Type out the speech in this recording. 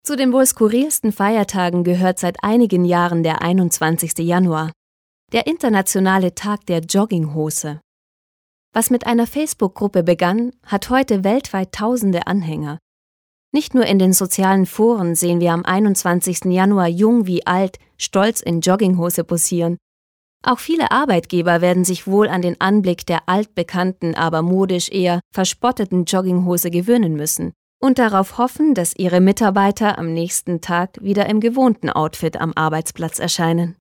Zu den wohl skurrilsten Feiertagen gehört seit einigen Jahren der 21. Januar, der internationale Tag der Jogginghose. Was mit einer Facebook-Gruppe begann, hat heute weltweit tausende Anhänger. Nicht nur in den sozialen Foren sehen wir am 21. Januar jung wie alt stolz in Jogginghose posieren. Auch viele Arbeitgeber werden sich wohl an den Anblick der altbekannten, aber modisch eher verspotteten Jogginghose gewöhnen müssen und darauf hoffen, dass ihre Mitarbeiter am nächsten Tag wieder im gewohnten Outfit am Arbeitsplatz erscheinen.